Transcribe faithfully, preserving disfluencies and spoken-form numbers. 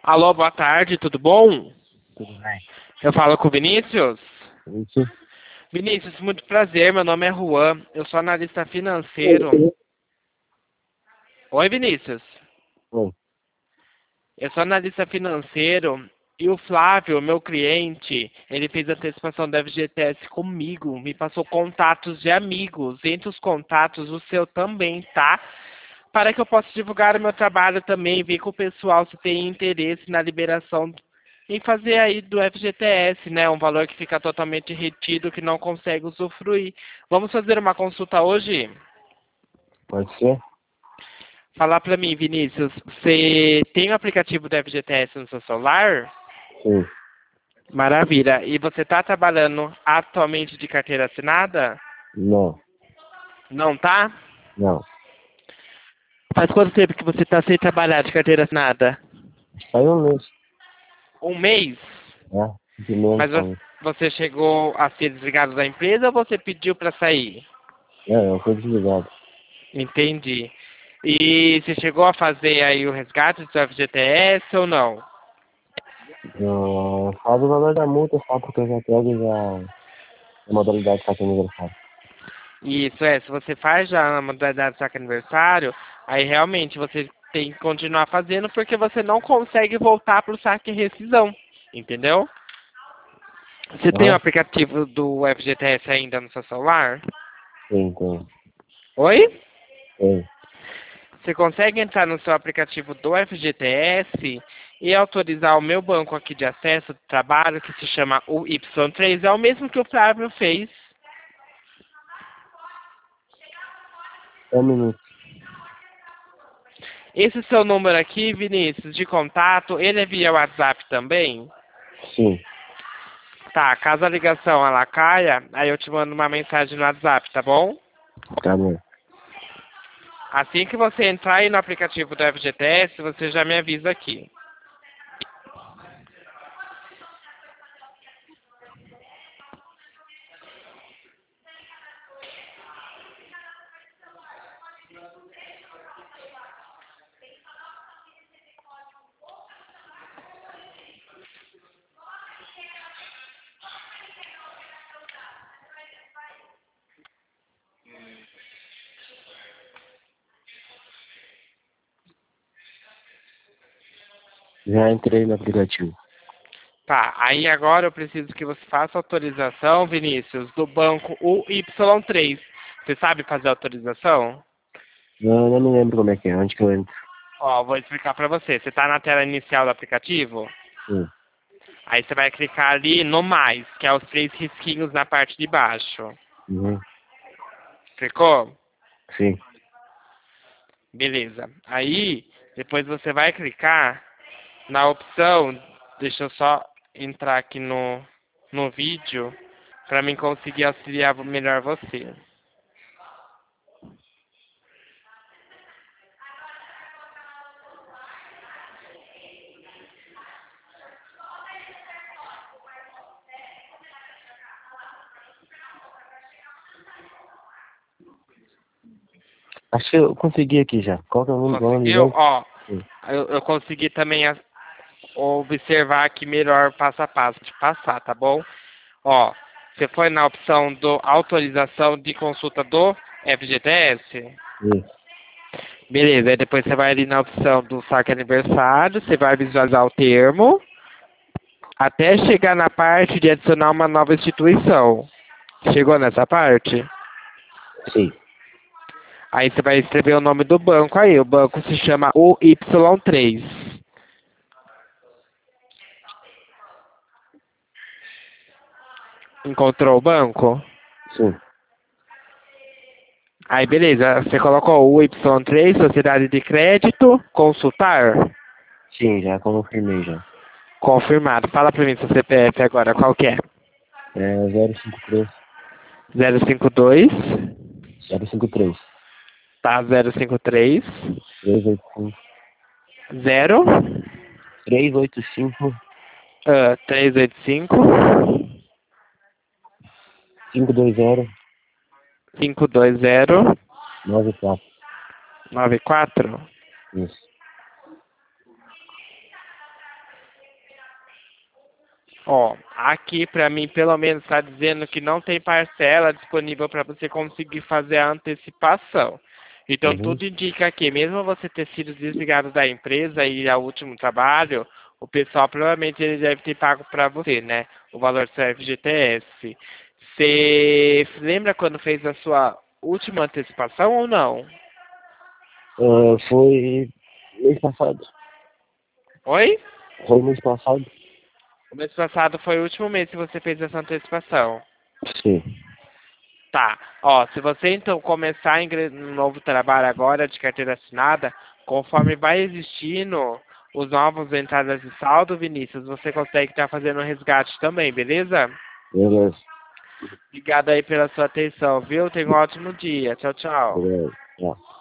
Alô, boa tarde, tudo bom? Tudo bem? Eu falo com o Vinícius. Isso. Vinícius, muito prazer, meu nome é Juan, eu sou analista financeiro. Oi, Vinícius. Oi. Eu sou analista financeiro e o Flávio, meu cliente, ele fez a antecipação da F G T S comigo, me passou contatos de amigos, entre os contatos o seu também, tá? Para que eu possa divulgar o meu trabalho também, ver com o pessoal se tem interesse na liberação em fazer aí do F G T S, né? Um valor que fica totalmente retido, que não consegue usufruir. Vamos fazer uma consulta hoje? Pode ser? Falar para mim, Vinícius, você tem o aplicativo do F G T S no seu celular? Sim. Maravilha. E você está trabalhando atualmente de carteira assinada? Não. Não tá? Não. Faz quanto tempo que você está sem trabalhar de carteira assinada? Faz um mês. Um mês? Né? De menos Mas vo- também. você chegou a ser desligado da empresa ou você pediu para sair? É, eu fui desligado. Entendi. E você chegou a fazer aí o resgate do seu F G T S ou não? Eu falo o valor da multa só porque eu já pego já a modalidade de cartão aniversário. Isso é, se você faz já na modalidade de saque aniversário, aí realmente você tem que continuar fazendo porque você não consegue voltar para o saque e rescisão, entendeu? Você tem o Aham. aplicativo do F G T S ainda no seu celular? Tem, tem. Oi? Tem. Você consegue entrar no seu aplicativo do F G T S e autorizar o meu banco aqui de acesso de trabalho, que se chama o Y três, é o mesmo que o Flávio fez. É um minuto. Esse seu número aqui, Vinícius, de contato, ele é via WhatsApp também? Sim. Tá, caso a ligação ela caia, aí eu te mando uma mensagem no WhatsApp, tá bom? Tá bom. Assim que você entrar aí no aplicativo do F G T S, você já me avisa aqui. Já entrei no aplicativo. Tá, aí agora eu preciso que você faça autorização, Vinícius, do banco U Y três. Você sabe fazer autorização? Eu não me lembro como é que é. Onde que eu entro? Ó, vou explicar pra você. Você tá na tela inicial do aplicativo? Sim. Aí você vai clicar ali no mais, que é os três risquinhos na parte de baixo. Uhum. Clicou? Sim. Beleza. Aí, depois você vai clicar na opção, deixa eu só entrar aqui no, no vídeo, para mim conseguir auxiliar melhor você. Acho que eu consegui aqui já. Qual que é o nome? Qual é o nome Conseguiu? dele? Ó, Sim. eu, eu consegui também a- observar aqui melhor passo a passo de passar, tá bom? Ó, você foi na opção do autorização de consulta do F G T S? Isso. Beleza, aí depois você vai ali na opção do saque aniversário, você vai visualizar o termo, até chegar na parte de adicionar uma nova instituição. Chegou nessa parte? Sim. Aí você vai escrever o nome do banco aí, o banco se chama U Y três. Encontrou o banco? Sim. Aí beleza, você colocou o U Y três, Sociedade de Crédito, consultar. Sim, já confirmei já. Confirmado. Fala pra mim seu C P F agora, qual que é? É zero cinco três. zero cinco dois, zero cinco três. tá, zero cinco três, três oito cinco. zero, três oito cinco. ah, trezentos e oitenta e cinco, cinco dois zero. quinhentos e vinte, nove quatro. 94. Isso. Ó, aqui pra mim pelo menos está dizendo que não tem parcela disponível para você conseguir fazer a antecipação. Então Uhum. tudo indica que mesmo você ter sido desligado da empresa e ir ao último trabalho, o pessoal provavelmente ele deve ter pago para você, né? O valor do seu F G T S. Você lembra quando fez a sua última antecipação ou não? Ah, foi mês passado. Oi? Foi mês passado? O mês passado foi o último mês que você fez essa antecipação. Sim. Tá. Ó, se você então começar a ingre- um novo trabalho agora de carteira assinada, conforme vai existindo os novos entradas de saldo, Vinícius, você consegue estar fazendo um resgate também, beleza? Beleza. Obrigado aí pela sua atenção, viu? Tenha um ótimo dia. Tchau, tchau. Beleza. Tchau.